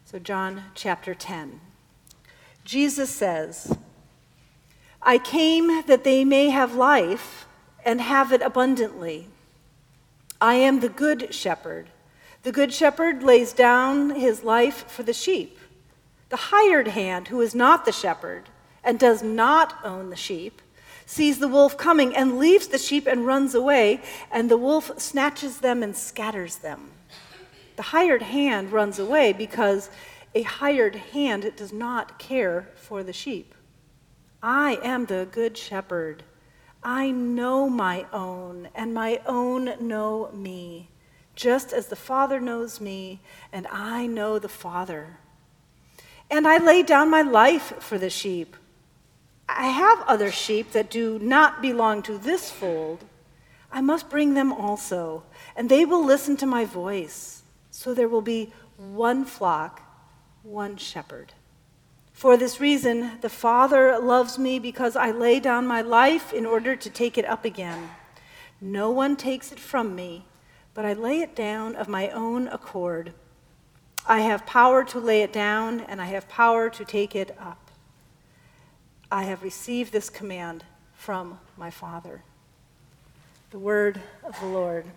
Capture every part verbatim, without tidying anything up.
So John chapter ten. Jesus says, I came that they may have life and have it abundantly. I am the good shepherd. The good shepherd lays down his life for the sheep. The hired hand, who is not the shepherd and does not own the sheep, sees the wolf coming and leaves the sheep and runs away, and the wolf snatches them and scatters them. The hired hand runs away because a hired hand does not care for the sheep. I am the good shepherd. I know my own, and my own know me, just as the Father knows me, and I know the Father. And I lay down my life for the sheep. I have other sheep that do not belong to this fold. I must bring them also, and they will listen to my voice. So there will be one flock, one shepherd. For this reason, the Father loves me, because I lay down my life in order to take it up again. No one takes it from me, but I lay it down of my own accord. I have power to lay it down, and I have power to take it up. I have received this command from my Father. The word of the Lord.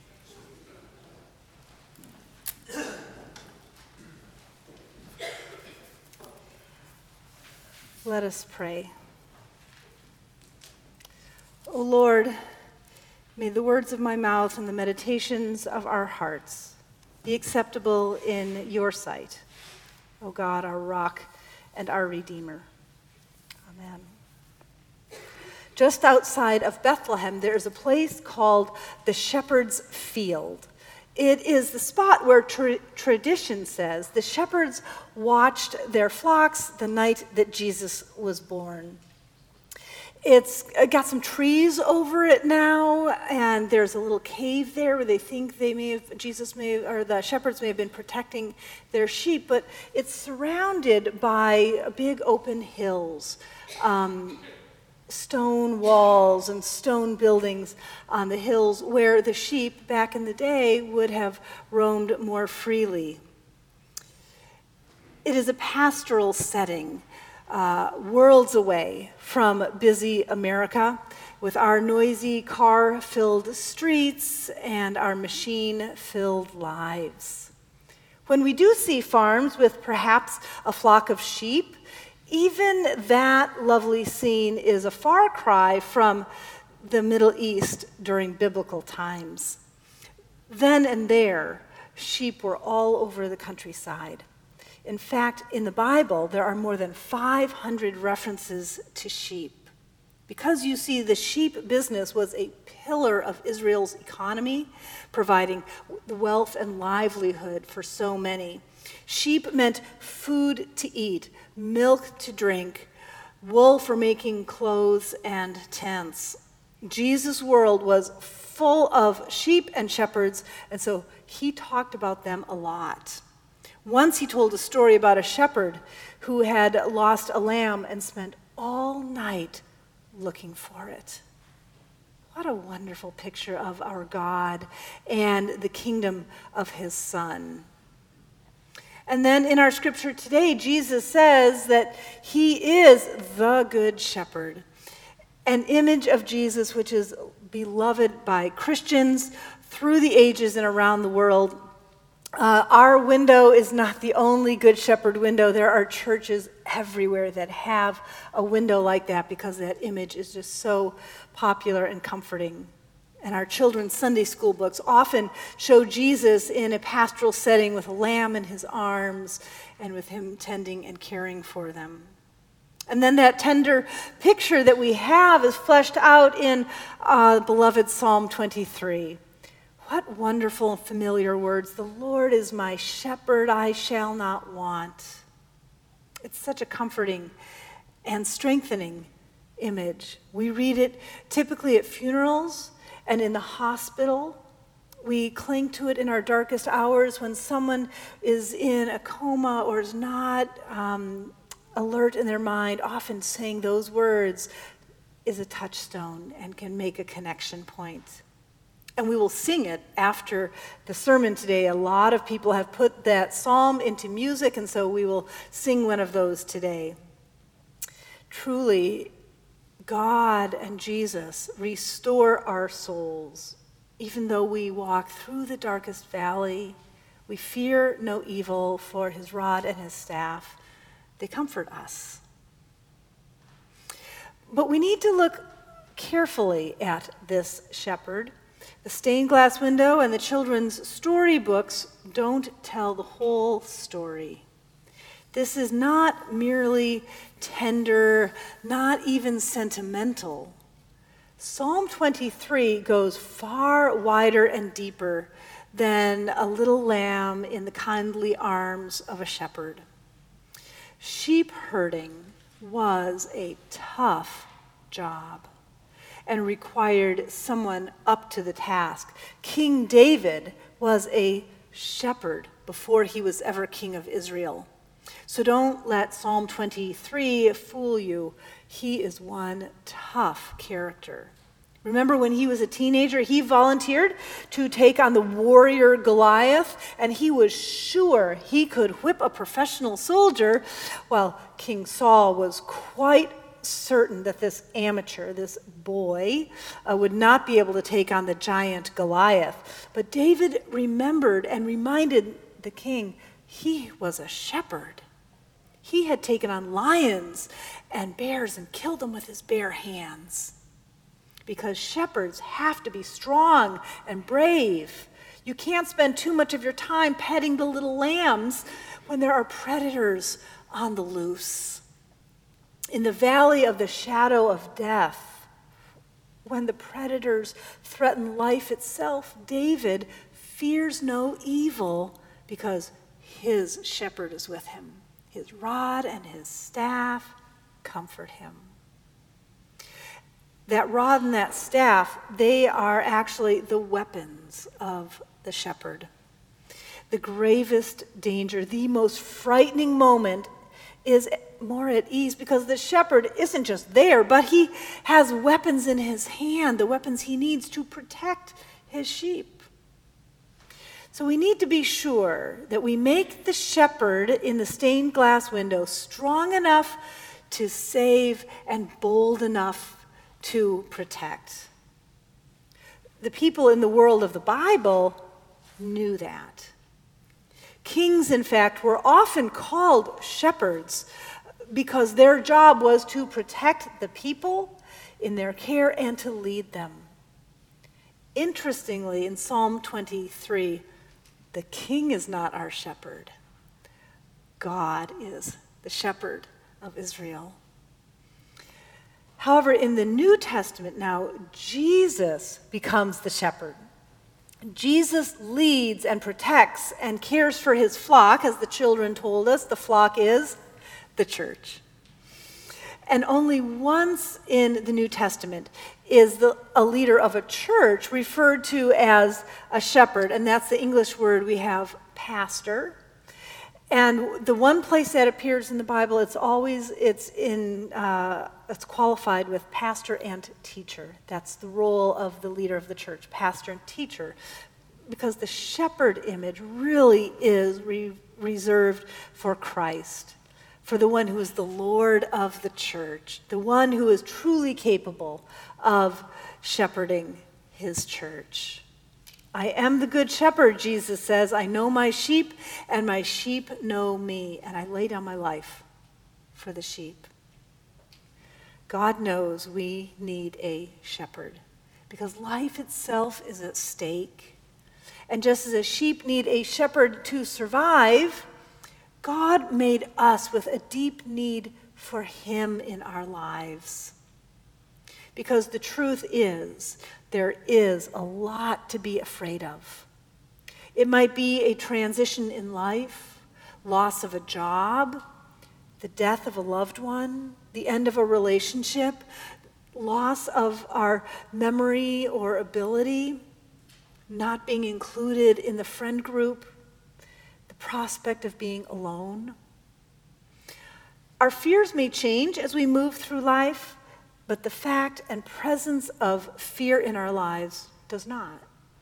Let us pray. O Lord, may the words of my mouth and the meditations of our hearts be acceptable in your sight, O God, our rock and our Redeemer. Amen. Just outside of Bethlehem, there is a place called the Shepherd's Field. It is the spot where tra- tradition says the shepherds watched their flocks the night that Jesus was born. It's got some trees over it now, and there's a little cave there where they think they may have, Jesus may have, or the shepherds may have been protecting their sheep, but it's surrounded by big open hills, um, stone walls and stone buildings on the hills where the sheep back in the day would have roamed more freely. It is a pastoral setting. Uh, worlds away from busy America, with our noisy car-filled streets and our machine-filled lives. When we do see farms with perhaps a flock of sheep, even that lovely scene is a far cry from the Middle East during biblical times. Then and there, sheep were all over the countryside. In fact, in the Bible, there are more than five hundred references to sheep. Because you see, the sheep business was a pillar of Israel's economy, providing wealth and livelihood for so many. Sheep meant food to eat, milk to drink, wool for making clothes and tents. Jesus' world was full of sheep and shepherds, and so he talked about them a lot. Once he told a story about a shepherd who had lost a lamb and spent all night looking for it. What a wonderful picture of our God and the kingdom of his Son. And then in our scripture today, Jesus says that he is the good shepherd, an image of Jesus which is beloved by Christians through the ages and around the world. Uh, our window is not the only Good Shepherd window. There are churches everywhere that have a window like that because that image is just so popular and comforting. And our children's Sunday school books often show Jesus in a pastoral setting with a lamb in his arms and with him tending and caring for them. And then that tender picture that we have is fleshed out in uh, beloved Psalm twenty-three. What wonderful and familiar words. The Lord is my shepherd, I shall not want. It's such a comforting and strengthening image. We read it typically at funerals and in the hospital. We cling to it in our darkest hours when someone is in a coma or is not um, alert in their mind. Often saying those words is a touchstone and can make a connection point. And we will sing it after the sermon today. A lot of people have put that psalm into music, and so we will sing one of those today. Truly, God and Jesus restore our souls. Even though we walk through the darkest valley, we fear no evil, for his rod and his staff, they comfort us. But we need to look carefully at this shepherd. The stained glass window and the children's storybooks don't tell the whole story. This is not merely tender, not even sentimental. Psalm twenty-three goes far wider and deeper than a little lamb in the kindly arms of a shepherd. Sheep herding was a tough job and required someone up to the task. King David was a shepherd before he was ever king of Israel. So don't let Psalm twenty-three fool you. He is one tough character. Remember when he was a teenager, he volunteered to take on the warrior Goliath, and he was sure he could whip a professional soldier, while King Saul was quite certain that this amateur, this boy, uh, would not be able to take on the giant Goliath. But David remembered and reminded the king he was a shepherd. He had taken on lions and bears and killed them with his bare hands. Because shepherds have to be strong and brave. You can't spend too much of your time petting the little lambs when there are predators on the loose. In the valley of the shadow of death, when the predators threaten life itself, David fears no evil because his shepherd is with him. His rod and his staff comfort him. That rod and that staff, they are actually the weapons of the shepherd. The gravest danger, the most frightening moment is more at ease because the shepherd isn't just there, but he has weapons in his hand, the weapons he needs to protect his sheep. So we need to be sure that we make the shepherd in the stained glass window strong enough to save and bold enough to protect. The people in the world of the Bible knew that. Kings, in fact, were often called shepherds because their job was to protect the people in their care and to lead them. Interestingly, in Psalm twenty-three, the king is not our shepherd. God is the shepherd of Israel. However, in the New Testament now, Jesus becomes the shepherd. Jesus leads and protects and cares for his flock, as the children told us. The flock is the church. And only once in the New Testament is the, a leader of a church referred to as a shepherd, and that's the English word we have, pastor. And the one place that appears in the Bible, it's always, it's in, uh, it's qualified with pastor and teacher. That's the role of the leader of the church, pastor and teacher, because the shepherd image really is re- reserved for Christ, for the one who is the Lord of the church, the one who is truly capable of shepherding his church. I am the good shepherd, Jesus says. I know my sheep, and my sheep know me, and I lay down my life for the sheep. God knows we need a shepherd because life itself is at stake. And just as a sheep need a shepherd to survive, God made us with a deep need for him in our lives. Because the truth is, there is a lot to be afraid of. It might be a transition in life, loss of a job, the death of a loved one, the end of a relationship, loss of our memory or ability, not being included in the friend group, the prospect of being alone. Our fears may change as we move through life, but the fact and presence of fear in our lives does not.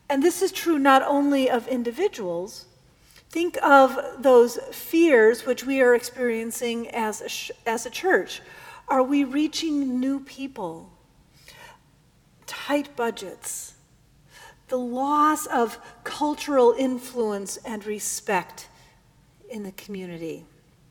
And this is true not only of individuals. Think of those fears which we are experiencing as a, sh- as a church. Are we reaching new people? Tight budgets, the loss of cultural influence and respect in the community,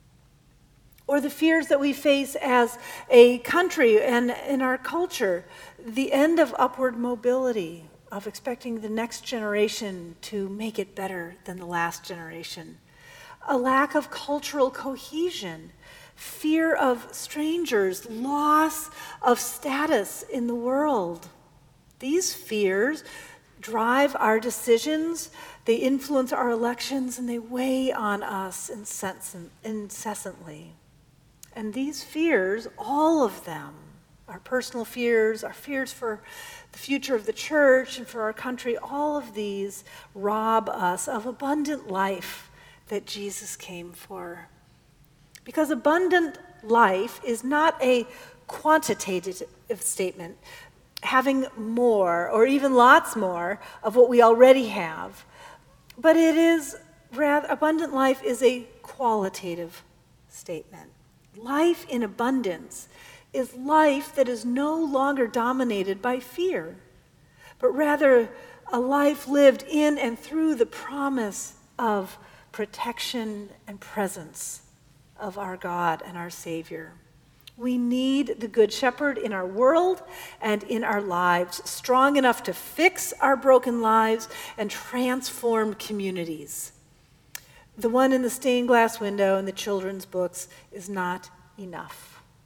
or the fears that we face as a country and in our culture, the end of upward mobility, of expecting the next generation to make it better than the last generation, a lack of cultural cohesion, fear of strangers, loss of status in the world. These fears drive our decisions, they influence our elections, and they weigh on us incessantly. And these fears, all of them, our personal fears, our fears for the future of the church and for our country, all of these rob us of abundant life that Jesus came for. Because abundant life is not a quantitative statement, having more or even lots more of what we already have, but it is rather, abundant life is a qualitative statement. Life in abundance is life that is no longer dominated by fear, but rather a life lived in and through the promise of protection and presence of our God and our Savior. We need the Good Shepherd in our world and in our lives, strong enough to fix our broken lives and transform communities. The one in the stained glass window in the children's books is not enough.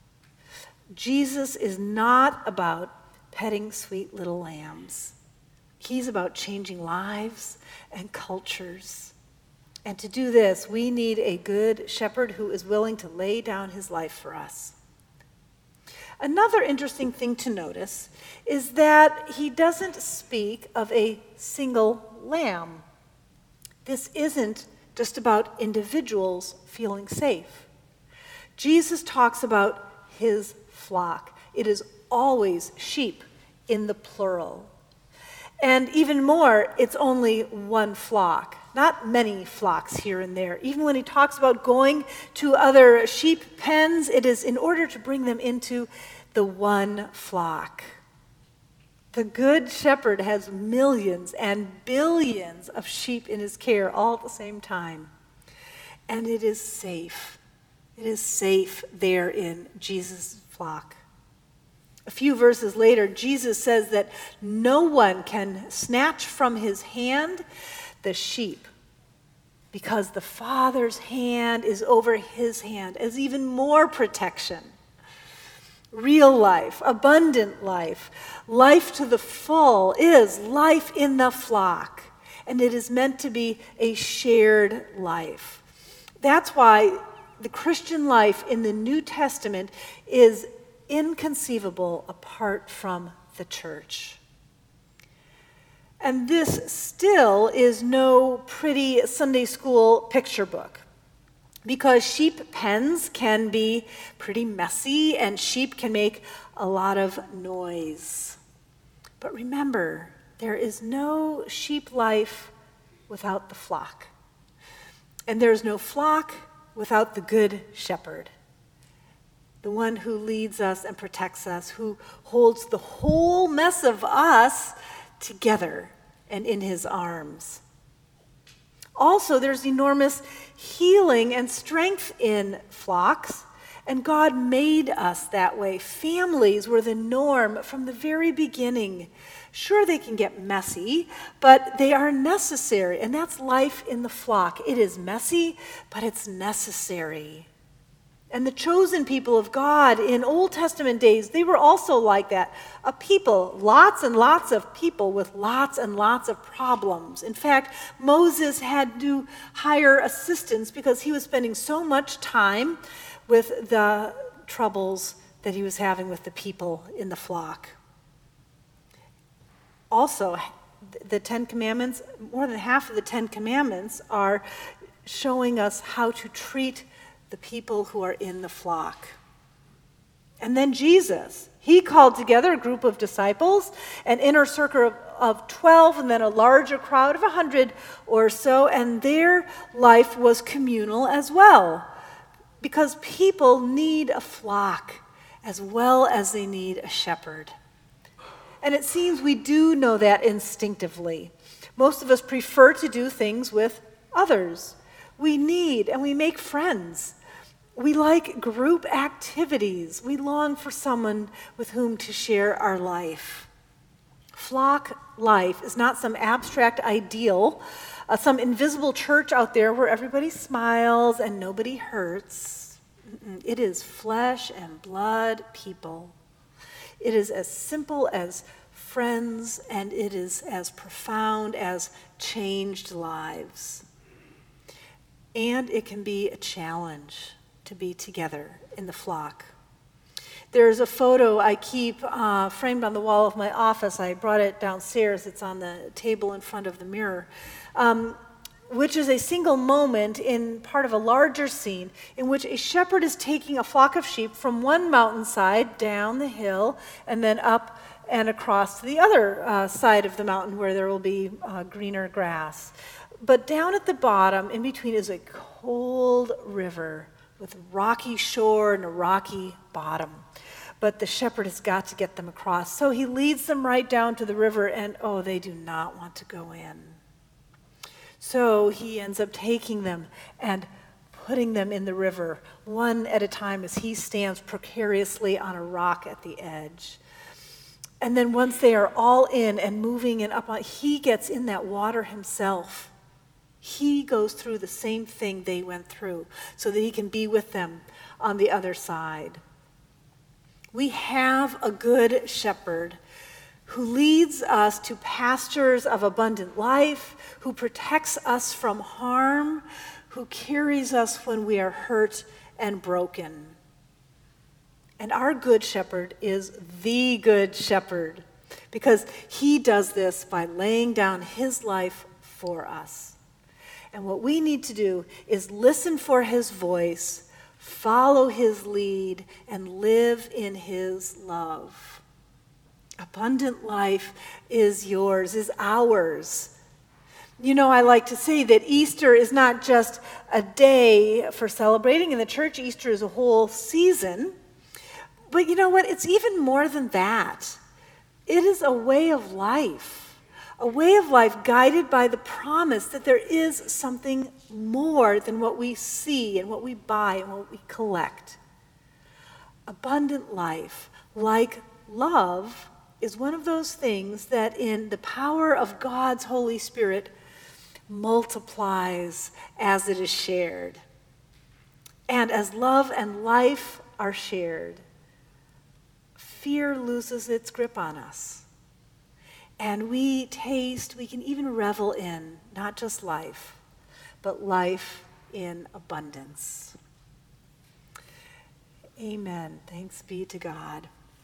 Jesus is not about petting sweet little lambs. He's about changing lives and cultures. And to do this, we need a good shepherd who is willing to lay down his life for us. Another interesting thing to notice is that he doesn't speak of a single lamb. This isn't just about individuals feeling safe. Jesus talks about his flock. It is always sheep in the plural. And even more, it's only one flock, not many flocks here and there. Even when he talks about going to other sheep pens, it is in order to bring them into the one flock. The Good Shepherd has millions and billions of sheep in his care all at the same time. And it is safe. It is safe there in Jesus' flock. A few verses later, Jesus says that no one can snatch from his hand the sheep, because the Father's hand is over his hand as even more protection. Real life, abundant life, life to the full is life in the flock, and it is meant to be a shared life. That's why the Christian life in the New Testament is inconceivable apart from the church. And this still is no pretty Sunday school picture book, because sheep pens can be pretty messy and sheep can make a lot of noise. But remember, there is no sheep life without the flock. And there is no flock without the Good Shepherd, the one who leads us and protects us, who holds the whole mess of us together and in his arms. Also, there's enormous healing and strength in flocks, and God made us that way. Families were the norm from the very beginning. Sure, they can get messy, but they are necessary, and that's life in the flock. It is messy, but it's necessary. And the chosen people of God in Old Testament days, they were also like that. A people, lots and lots of people with lots and lots of problems. In fact, Moses had to hire assistants because he was spending so much time with the troubles that he was having with the people in the flock. Also, the Ten Commandments, more than half of the Ten Commandments are showing us how to treat the people who are in the flock. And then Jesus, he called together a group of disciples, an inner circle of, of twelve, and then a larger crowd of one hundred or so, and their life was communal as well, because people need a flock as well as they need a shepherd. And it seems we do know that instinctively. Most of us prefer to do things with others. We need and we make friends. We like group activities. We long for someone with whom to share our life. Flock life is not some abstract ideal, uh, some invisible church out there where everybody smiles and nobody hurts. Mm-mm. It is flesh and blood people. It is as simple as friends, and it is as profound as changed lives. And it can be a challenge to be together in the flock. There's a photo I keep uh, framed on the wall of my office. I brought it downstairs. It's on the table in front of the mirror, um, which is a single moment in part of a larger scene in which a shepherd is taking a flock of sheep from one mountainside down the hill and then up and across to the other uh, side of the mountain where there will be uh, greener grass. But down at the bottom, in between, is a cold river with a rocky shore and a rocky bottom. But the shepherd has got to get them across. So he leads them right down to the river, and oh, they do not want to go in. So he ends up taking them and putting them in the river, one at a time, as he stands precariously on a rock at the edge. And then once they are all in and moving and up, on, he gets in that water himself. He goes through the same thing they went through so that he can be with them on the other side. We have a good shepherd who leads us to pastures of abundant life, who protects us from harm, who carries us when we are hurt and broken. And our good shepherd is the good shepherd because he does this by laying down his life for us. And what we need to do is listen for his voice, follow his lead, and live in his love. Abundant life is yours, is ours. You know, I like to say that Easter is not just a day for celebrating in the church. Easter is a whole season. But you know what? It's even more than that. It is a way of life, a way of life guided by the promise that there is something more than what we see and what we buy and what we collect. Abundant life, like love, is one of those things that in the power of God's Holy Spirit multiplies as it is shared. And as love and life are shared, fear loses its grip on us. And we taste, we can even revel in not just life, but life in abundance. Amen. Thanks be to God.